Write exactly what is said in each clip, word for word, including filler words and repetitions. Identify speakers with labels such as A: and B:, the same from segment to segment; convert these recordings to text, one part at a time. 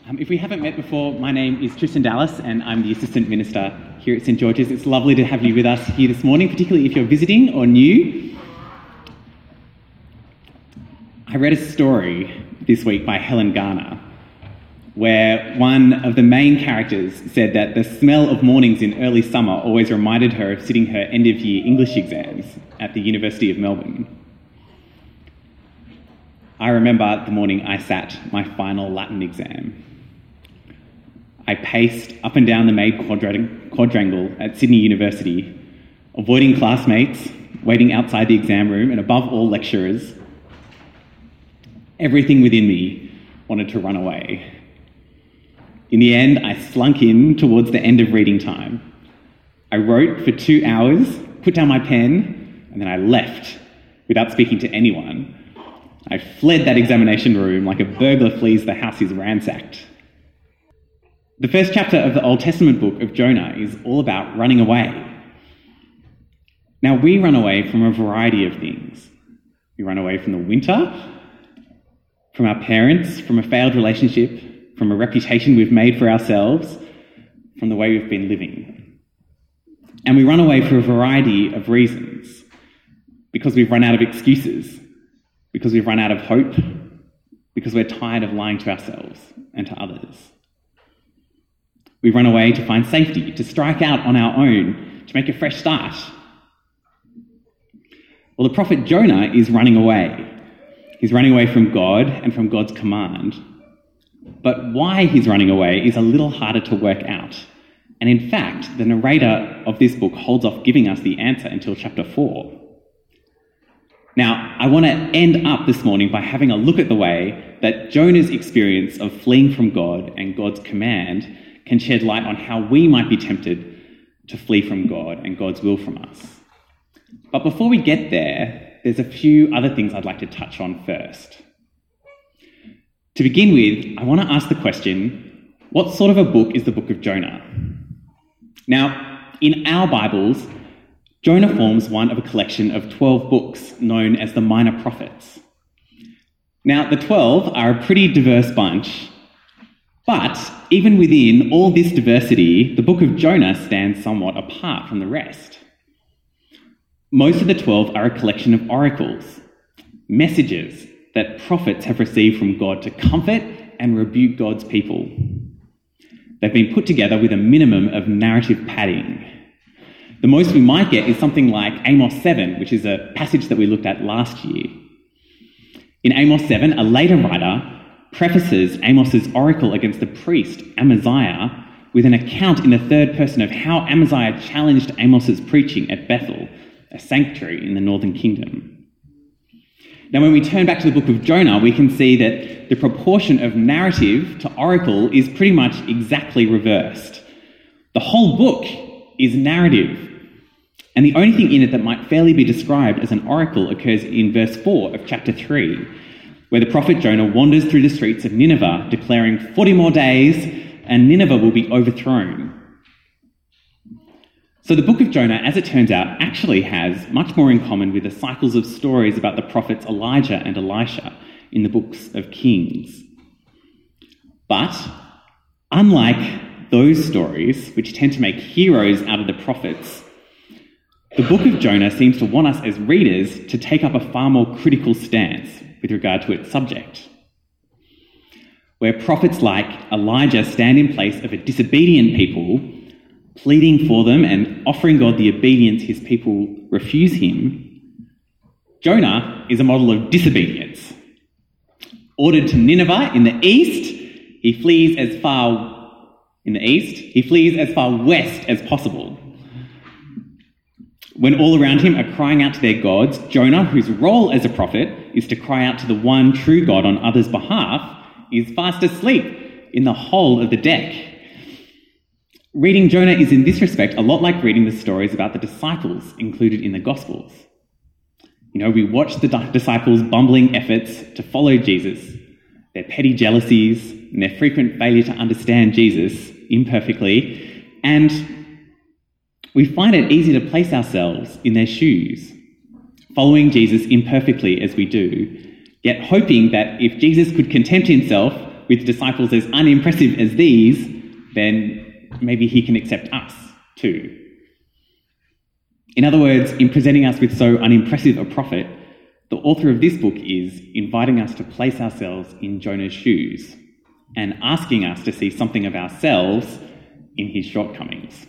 A: Um, if we haven't met before, my name is Tristan Dallas and I'm the Assistant Minister here at St George's. It's lovely to have you with us here this morning, particularly if you're visiting or new. I read a story this week by Helen Garner where one of the main characters said that the smell of mornings in early summer always reminded her of sitting her end-of-year English exams at the University of Melbourne. I remember the morning I sat my final Latin exam. I paced up and down the maid quadrangle at Sydney University, avoiding classmates, waiting outside the exam room, and above all, lecturers. Everything within me wanted to run away. In the end, I slunk in towards the end of reading time. I wrote for two hours, put down my pen, and then I left without speaking to anyone. I fled that examination room like a burglar flees the house he's ransacked. The first chapter of the Old Testament book of Jonah is all about running away. Now, we run away from a variety of things. We run away from the winter, from our parents, from a failed relationship, from a reputation we've made for ourselves, from the way we've been living. And we run away for a variety of reasons. Because we've run out of excuses, because we've run out of hope, because we're tired of lying to ourselves and to others. We run away to find safety, to strike out on our own, to make a fresh start. Well, the prophet Jonah is running away. He's running away from God and from God's command. But why he's running away is a little harder to work out. And in fact, the narrator of this book holds off giving us the answer until chapter four. Now, I want to end up this morning by having a look at the way that Jonah's experience of fleeing from God and God's command can shed light on how we might be tempted to flee from God and God's will from us. But before we get there, there's a few other things I'd like to touch on first. To begin with, I want to ask the question, what sort of a book is the book of Jonah? Now, in our Bibles, Jonah forms one of a collection of twelve books known as the Minor Prophets. Now, the twelve are a pretty diverse bunch, but even within all this diversity, the book of Jonah stands somewhat apart from the rest. Most of the twelve are a collection of oracles, messages that prophets have received from God to comfort and rebuke God's people. They've been put together with a minimum of narrative padding. The most we might get is something like Amos seven, which is a passage that we looked at last year. In Amos seven, a later writer prefaces Amos's oracle against the priest Amaziah with an account in the third person of how Amaziah challenged Amos's preaching at Bethel, a sanctuary in the northern kingdom. Now, when we turn back to the book of Jonah, we can see that the proportion of narrative to oracle is pretty much exactly reversed. The whole book is narrative, and the only thing in it that might fairly be described as an oracle occurs in verse four of chapter three, where the prophet Jonah wanders through the streets of Nineveh, declaring forty more days and Nineveh will be overthrown. So the book of Jonah, as it turns out, actually has much more in common with the cycles of stories about the prophets Elijah and Elisha in the books of Kings. But unlike those stories, which tend to make heroes out of the prophets, the book of Jonah seems to want us as readers to take up a far more critical stance with regard to its subject, where prophets like Elijah stand in place of a disobedient people, pleading for them and offering God the obedience his people refuse him. Jonah is a model of disobedience. Ordered to Nineveh in the east, he flees as far in the east, he flees as far west as possible. When all around him are crying out to their gods, Jonah, whose role as a prophet is to cry out to the one true God on others' behalf, is fast asleep in the hole of the deck. Reading Jonah is in this respect a lot like reading the stories about the disciples included in the Gospels. You know, we watch the disciples' bumbling efforts to follow Jesus, their petty jealousies, and their frequent failure to understand Jesus imperfectly, and we find it easy to place ourselves in their shoes, following Jesus imperfectly as we do, yet hoping that if Jesus could content himself with disciples as unimpressive as these, then maybe he can accept us too. In other words, in presenting us with so unimpressive a prophet, the author of this book is inviting us to place ourselves in Jonah's shoes and asking us to see something of ourselves in his shortcomings.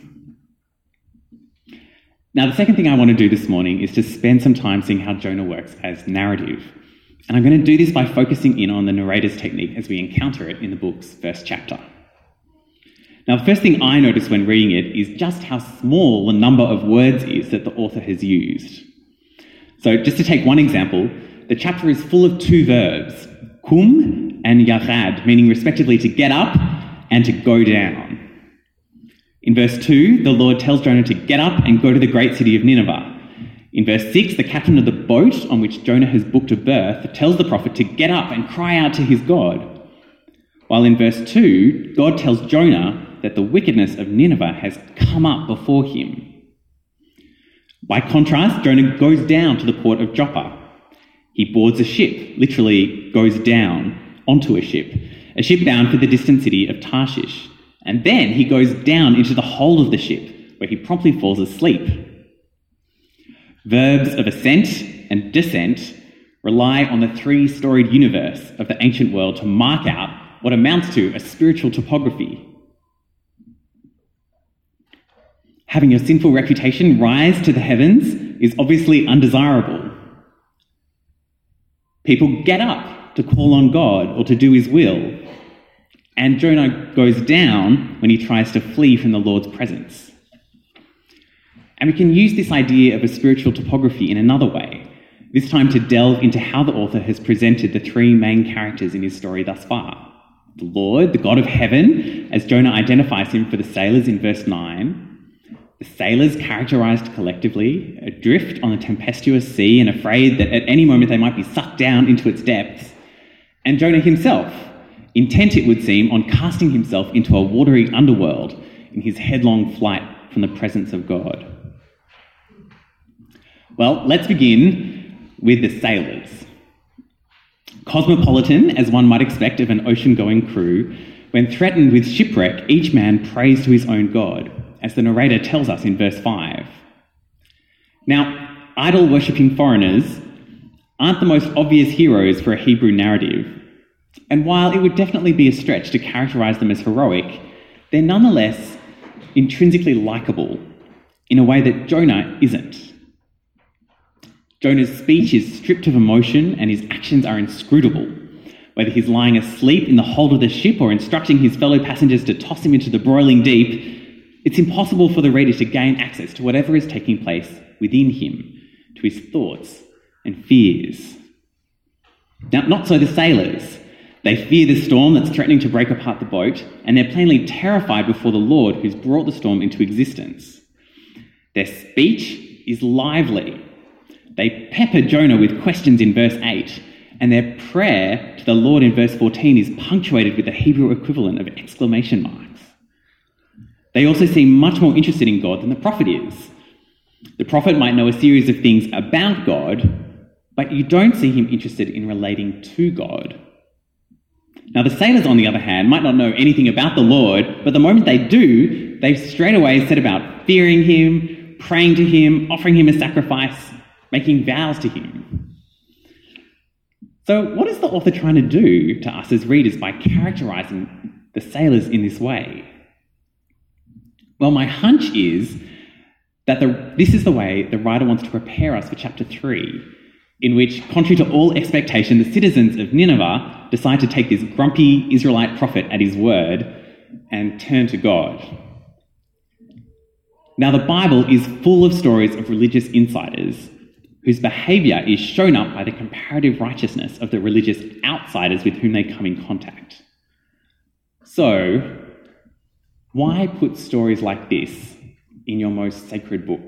A: Now, the second thing I want to do this morning is to spend some time seeing how Jonah works as narrative. And I'm going to do this by focusing in on the narrator's technique as we encounter it in the book's first chapter. Now, the first thing I notice when reading it is just how small the number of words is that the author has used. So just to take one example, the chapter is full of two verbs, kum and yarad, meaning respectively to get up and to go down. In verse two, the Lord tells Jonah to get up and go to the great city of Nineveh. In verse six, the captain of the boat on which Jonah has booked a berth tells the prophet to get up and cry out to his God. While in verse two, God tells Jonah that the wickedness of Nineveh has come up before him. By contrast, Jonah goes down to the port of Joppa. He boards a ship, literally goes down onto a ship, a ship bound for the distant city of Tarshish. And then he goes down into the hold of the ship, where he promptly falls asleep. Verbs of ascent and descent rely on the three-storied universe of the ancient world to mark out what amounts to a spiritual topography. Having your sinful reputation rise to the heavens is obviously undesirable. People get up to call on God or to do his will, and Jonah goes down when he tries to flee from the Lord's presence. And we can use this idea of a spiritual topography in another way, this time to delve into how the author has presented the three main characters in his story thus far. The Lord, the God of heaven, as Jonah identifies him for the sailors in verse nine, the sailors characterised collectively, adrift on a tempestuous sea and afraid that at any moment they might be sucked down into its depths, and Jonah himself, intent it would seem on casting himself into a watery underworld in his headlong flight from the presence of God. Well, let's begin with the sailors. Cosmopolitan, as one might expect of an ocean-going crew, when threatened with shipwreck, each man prays to his own God, as the narrator tells us in verse five. Now, idol-worshipping foreigners aren't the most obvious heroes for a Hebrew narrative, and while it would definitely be a stretch to characterise them as heroic, they're nonetheless intrinsically likeable in a way that Jonah isn't. Jonah's speech is stripped of emotion and his actions are inscrutable. Whether he's lying asleep in the hold of the ship or instructing his fellow passengers to toss him into the broiling deep, it's impossible for the reader to gain access to whatever is taking place within him, to his thoughts and fears. Now, not so the sailors. They fear the storm that's threatening to break apart the boat, and they're plainly terrified before the Lord who's brought the storm into existence. Their speech is lively. They pepper Jonah with questions in verse eight, and their prayer to the Lord in verse fourteen is punctuated with the Hebrew equivalent of exclamation marks. They also seem much more interested in God than the prophet is. The prophet might know a series of things about God, but you don't see him interested in relating to God. Now, the sailors, on the other hand, might not know anything about the Lord, but the moment they do, they straight away set about fearing him, praying to him, offering him a sacrifice, making vows to him. So what is the author trying to do to us as readers by characterising the sailors in this way? Well, my hunch is that the, this is the way the writer wants to prepare us for chapter three, in which, contrary to all expectation, the citizens of Nineveh decide to take this grumpy Israelite prophet at his word and turn to God. Now, the Bible is full of stories of religious insiders whose behaviour is shown up by the comparative righteousness of the religious outsiders with whom they come in contact. So, why put stories like this in your most sacred book?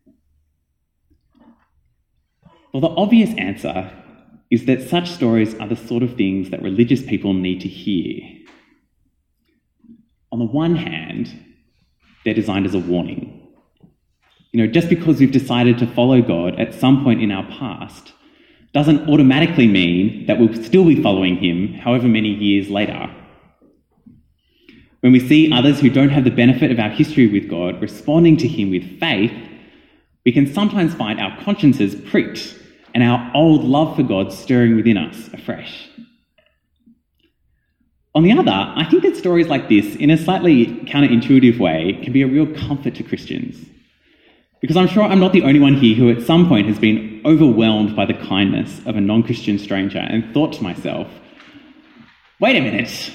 A: Well, the obvious answer is that such stories are the sort of things that religious people need to hear. On the one hand, they're designed as a warning. You know, just because we've decided to follow God at some point in our past doesn't automatically mean that we'll still be following him however many years later. When we see others who don't have the benefit of our history with God responding to him with faith, we can sometimes find our consciences pricked and our old love for God stirring within us afresh. On the other, I think that stories like this, in a slightly counterintuitive way, can be a real comfort to Christians. Because I'm sure I'm not the only one here who at some point has been overwhelmed by the kindness of a non-Christian stranger and thought to myself, wait a minute,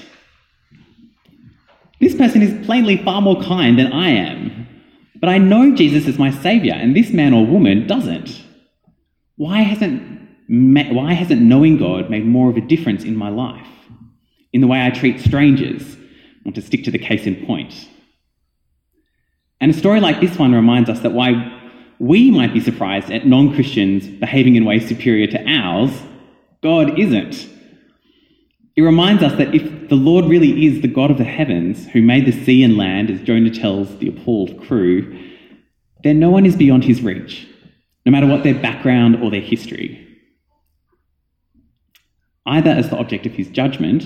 A: this person is plainly far more kind than I am, but I know Jesus is my saviour and this man or woman doesn't. Why hasn't, why hasn't knowing God made more of a difference in my life, in the way I treat strangers, or to stick to the case in point? And a story like this one reminds us that why we might be surprised at non-Christians behaving in ways superior to ours, God isn't. It reminds us that if the Lord really is the God of the heavens, who made the sea and land, as Jonah tells the appalled crew, then no one is beyond his reach, no matter what their background or their history, either as the object of his judgment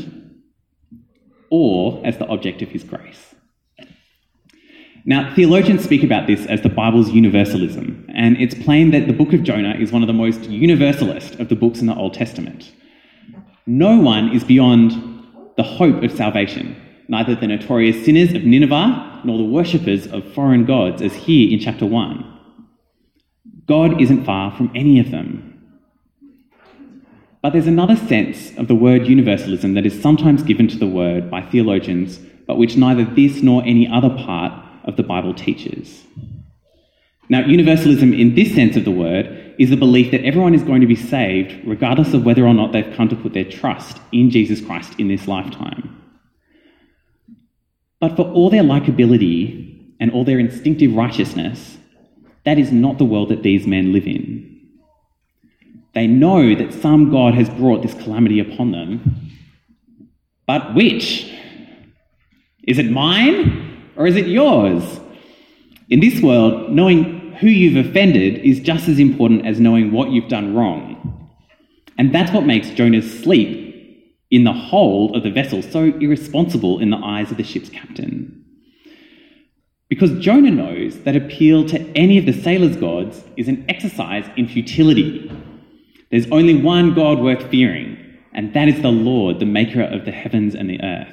A: or as the object of his grace. Now, theologians speak about this as the Bible's universalism, and it's plain that the book of Jonah is one of the most universalist of the books in the Old Testament. No one is beyond the hope of salvation, neither the notorious sinners of Nineveh nor the worshippers of foreign gods, as here in chapter one. God isn't far from any of them. But there's another sense of the word universalism that is sometimes given to the word by theologians, but which neither this nor any other part of the Bible teaches. Now, universalism in this sense of the word is the belief that everyone is going to be saved regardless of whether or not they've come to put their trust in Jesus Christ in this lifetime. But for all their likability and all their instinctive righteousness, that is not the world that these men live in. They know that some God has brought this calamity upon them. But which? Is it mine or is it yours? In this world, knowing who you've offended is just as important as knowing what you've done wrong. And that's what makes Jonah's sleep in the hold of the vessel so irresponsible in the eyes of the ship's captain. Because Jonah knows that appeal to any of the sailors' gods is an exercise in futility. There's only one God worth fearing, and that is the Lord, the maker of the heavens and the earth.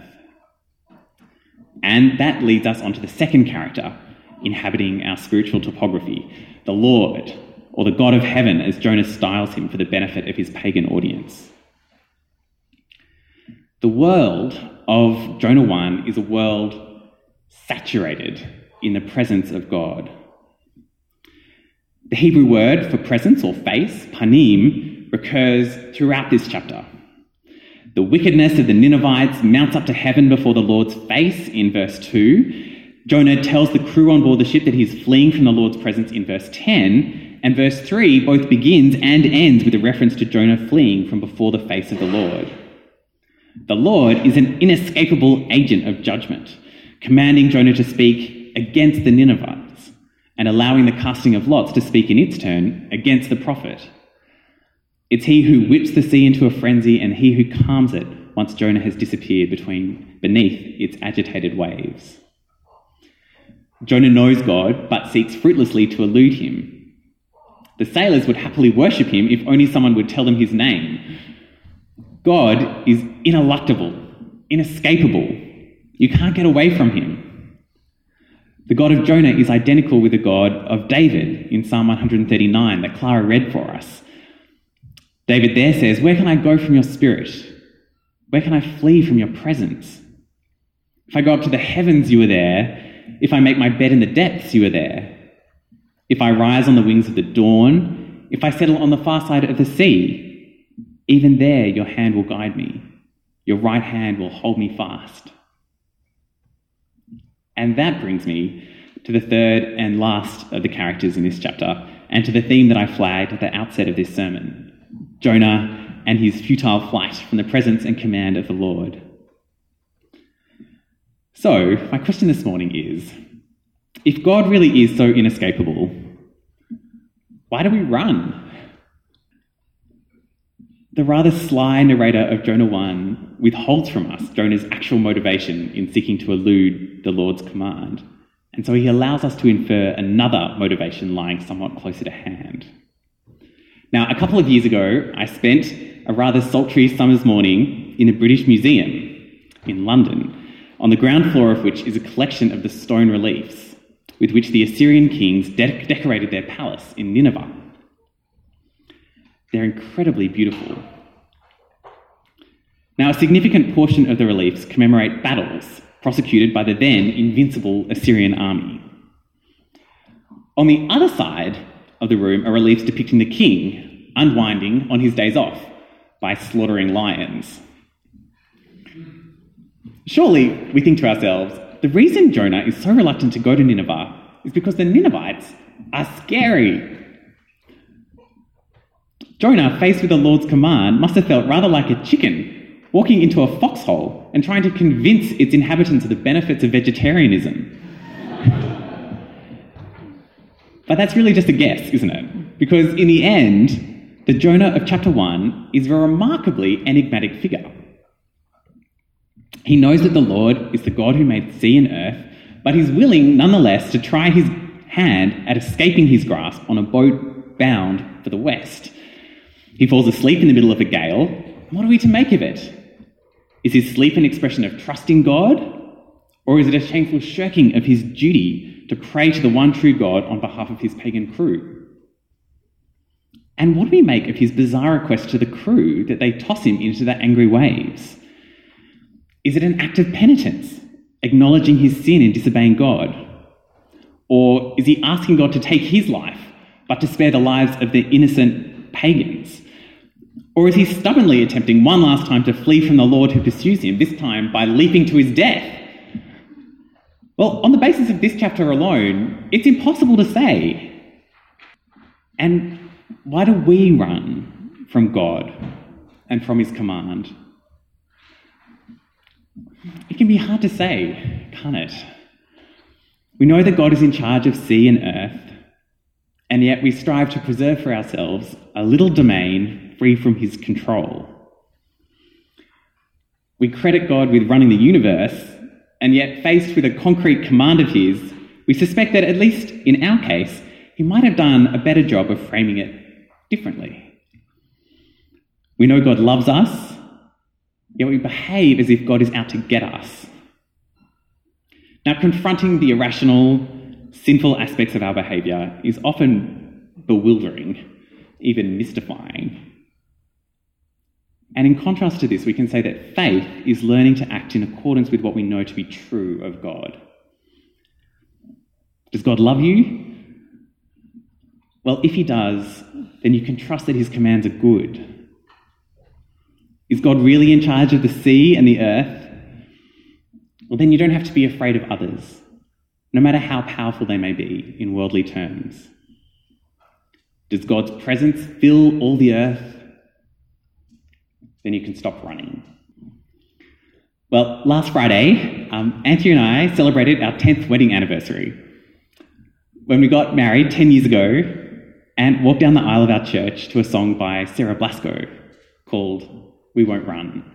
A: And that leads us on to the second character inhabiting our spiritual topography, the Lord, or the God of heaven, as Jonah styles him for the benefit of his pagan audience. The world of Jonah one is a world saturated in the presence of God. The Hebrew word for presence or face, panim, recurs throughout this chapter. The wickedness of the Ninevites mounts up to heaven before the Lord's face in verse two. Jonah tells the crew on board the ship that he's fleeing from the Lord's presence in verse ten, and verse three both begins and ends with a reference to Jonah fleeing from before the face of the Lord. The Lord is an inescapable agent of judgment, commanding Jonah to speak against the Ninevites and allowing the casting of lots to speak in its turn against the prophet. It's he who whips the sea into a frenzy and he who calms it once Jonah has disappeared between beneath its agitated waves. Jonah knows God, but seeks fruitlessly to elude him. The sailors would happily worship him if only someone would tell them his name. God is ineluctable, inescapable. You can't get away from him. The God of Jonah is identical with the God of David in Psalm one thirty-nine that Clara read for us. David there says, "Where can I go from your spirit? Where can I flee from your presence? If I go up to the heavens, you are there. If I make my bed in the depths, you are there. If I rise on the wings of the dawn, if I settle on the far side of the sea, even there your hand will guide me. Your right hand will hold me fast." And that brings me to the third and last of the characters in this chapter, and to the theme that I flagged at the outset of this sermon, Jonah and his futile flight from the presence and command of the Lord. So, my question this morning is, if God really is so inescapable, why do we run? The rather sly narrator of Jonah one withholds from us Jonah's actual motivation in seeking to elude the Lord's command, and so he allows us to infer another motivation lying somewhat closer to hand. Now, a couple of years ago, I spent a rather sultry summer's morning in the British Museum in London, on the ground floor of which is a collection of the stone reliefs with which the Assyrian kings de- decorated their palace in Nineveh. They're incredibly beautiful. Now, a significant portion of the reliefs commemorate battles prosecuted by the then invincible Assyrian army. On the other side of the room are reliefs depicting the king unwinding on his days off by slaughtering lions. Surely, we think to ourselves, the reason Jonah is so reluctant to go to Nineveh is because the Ninevites are scary. Jonah, faced with the Lord's command, must have felt rather like a chicken walking into a foxhole and trying to convince its inhabitants of the benefits of vegetarianism. But that's really just a guess, isn't it? Because in the end, the Jonah of chapter one is a remarkably enigmatic figure. He knows that the Lord is the God who made sea and earth, but he's willing, nonetheless, to try his hand at escaping his grasp on a boat bound for the west. He falls asleep in the middle of a gale. What are we to make of it? Is his sleep an expression of trusting God? Or is it a shameful shirking of his duty to pray to the one true God on behalf of his pagan crew? And what do we make of his bizarre request to the crew that they toss him into the angry waves? Is it an act of penitence, acknowledging his sin in disobeying God? Or is he asking God to take his life, but to spare the lives of the innocent pagans? Or is he stubbornly attempting one last time to flee from the Lord who pursues him, this time by leaping to his death? Well, on the basis of this chapter alone, it's impossible to say. And why do we run from God and from his command? It can be hard to say, can't it? We know that God is in charge of sea and earth, and yet we strive to preserve for ourselves a little domain free from his control. We credit God with running the universe, and yet faced with a concrete command of his, we suspect that, at least in our case, he might have done a better job of framing it differently. We know God loves us, yet we behave as if God is out to get us. Now, confronting the irrational, sinful aspects of our behaviour is often bewildering, even mystifying. And in contrast to this, we can say that faith is learning to act in accordance with what we know to be true of God. Does God love you? Well, if he does, then you can trust that his commands are good. Is God really in charge of the sea and the earth? Well, then you don't have to be afraid of others, no matter how powerful they may be in worldly terms. Does God's presence fill all the earth? Then you can stop running. Well, last Friday, um, Auntie and I celebrated our tenth wedding anniversary. When we got married ten years ago, and walked down the aisle of our church to a song by Sarah Blasco called We Won't Run.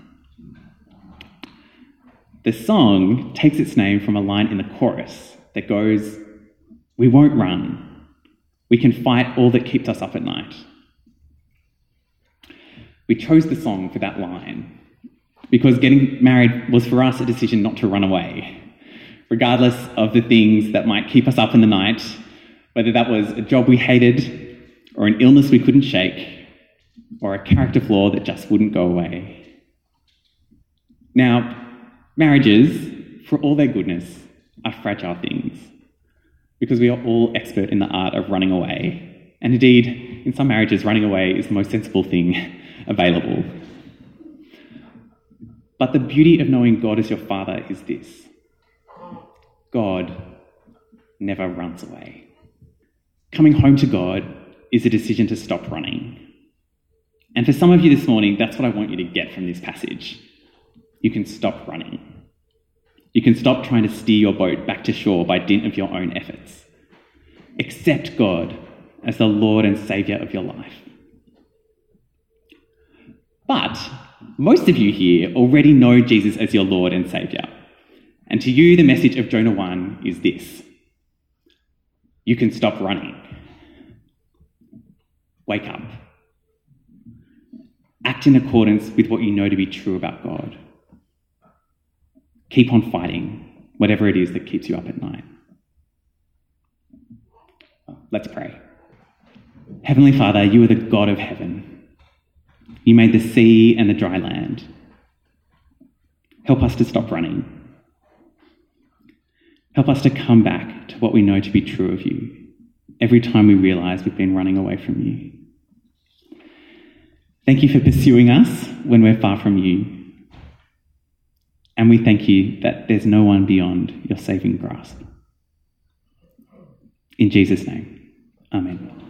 A: The song takes its name from a line in the chorus that goes, "We won't run. We can fight all that keeps us up at night." We chose the song for that line because getting married was for us a decision not to run away, regardless of the things that might keep us up in the night, whether that was a job we hated or an illness we couldn't shake or a character flaw that just wouldn't go away. Now, marriages, for all their goodness, are fragile things because we are all expert in the art of running away. And indeed, in some marriages, running away is the most sensible thing available. But the beauty of knowing God as your Father is this: God never runs away. Coming home to God is a decision to stop running. And for some of you this morning, that's what I want you to get from this passage. You can stop running. You can stop trying to steer your boat back to shore by dint of your own efforts. Accept God as the Lord and Saviour of your life. But most of you here already know Jesus as your Lord and Saviour. And to you, the message of Jonah one is this: you can stop running. Wake up. Act in accordance with what you know to be true about God. Keep on fighting, whatever it is that keeps you up at night. Let's pray. Heavenly Father, you are the God of heaven. You made the sea and the dry land. Help us to stop running. Help us to come back to what we know to be true of you every time we realise we've been running away from you. Thank you for pursuing us when we're far from you. And we thank you that there's no one beyond your saving grasp. In Jesus' name, amen.